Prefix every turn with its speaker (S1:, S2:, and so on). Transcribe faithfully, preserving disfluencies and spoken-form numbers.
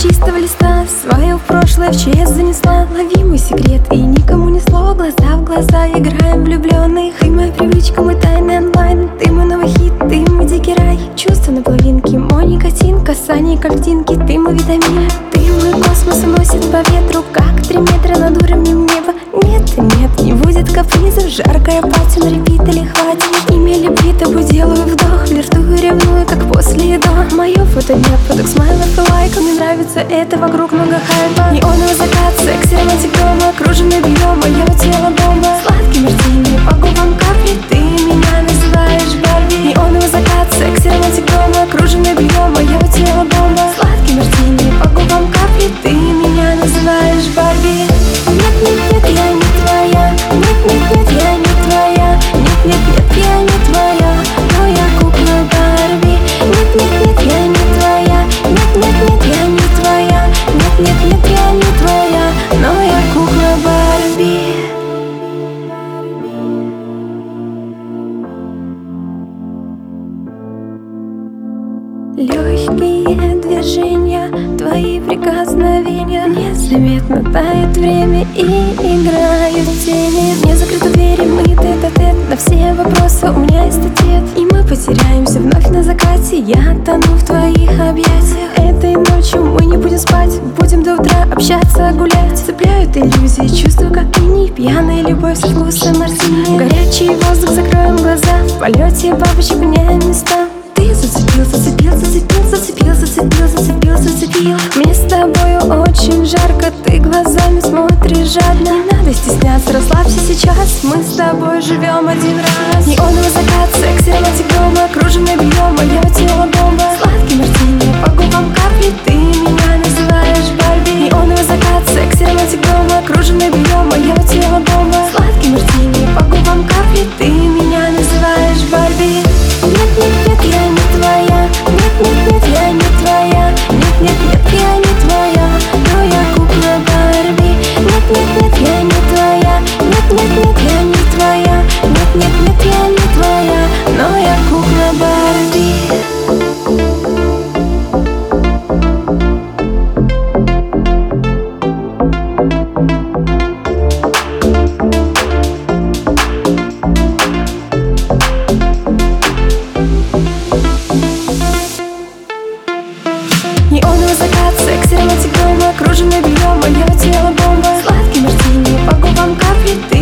S1: чистого листа свое прошлое в честь занесла. Лови мой секрет и никому ни слова. Глаза в глаза играем влюбленных. Ты моя привычка, мой тайный онлайн. Ты мой новый хит, ты мой дикий рай. Чувства на половинке, мой никотин. Касание картинки, ты мой витамин. Ты мой космос уносит по ветру, как три метра над уровнем неба. Нет, нет, не будет капризов. Жаркая пати на репит или хватит. Имя любви тобой делаю вдох. Флиртую, ревную, как после и до. Мое фото нет, фоток смайлов и лайков. Мне нравится это, вокруг много хайпа. Неоновый закат, секси, романтик дома. Окруженный бьем, мое тело бомба. Сладкий мартини, по губам капли. Ты меня называешь Барби. Неоновый закат, секси, романтик дома. Окруженный бьем, мое тело бомба. Сладкий мартини, по губам капли. Ты меня называешь Барби. Нет, нет, нет, я не твоя. Нет, нет, нет, я не твоя. Нет, нет, нет, я не твоя. Но я кукла Барби. Нет, нет, нет, я не твоя. Нет, нет, нет, я не твоя. Нет, нет, нет, я не твоя. Но я кукла Барби. Легкие движения, твои прикосновения. Незаметно тает время и играют тени. Не закрыты двери, мы тет-а-тет. На все вопросы у меня есть ответ. И мы потеряемся вновь на закате. Я тону в твоих объятиях. Этой ночью мы не будем спать. Будем до утра общаться, гулять. Цепляют иллюзии, чувства как иней. Пьяная любовь со вкусом мартини. Горячий воздух, закроем глаза. В полете бабочек меняем места. Ты зацепил, зацепил, зацепил, зацепил, зацепил, зацепил, зацепил. Мне с тобою очень жарко, ты глазами смотришь жадно. Не надо стесняться, расслабься сейчас, мы с тобой живем один раз. Неоновый закат, секси, романтик дома. Окруженный бьем, мое тело бомба. Сладкий мартини, по губам капли. Ты меня называешь Барби. Неоновый закат, секси, романтик дома. Окруженный бьем, мое тело бомба. Сладкий мартини, по губам капли. Ты меня называешь Барби. Нет, нет, нет, я не твоя. Нет, нет, нет, я не твоя. Нет, нет, нет, я не твоя. Но я кукла Барби. Нет, нет, нет, я не твоя. Нет, нет, нет, я не твоя. Нет, нет, нет, я не твоя. Но я кукла Барби. Неоновый закат, секси, романтик дома. Окруженный бьем, мое тело бомба. Сладкий мартини, по губам капли. Ты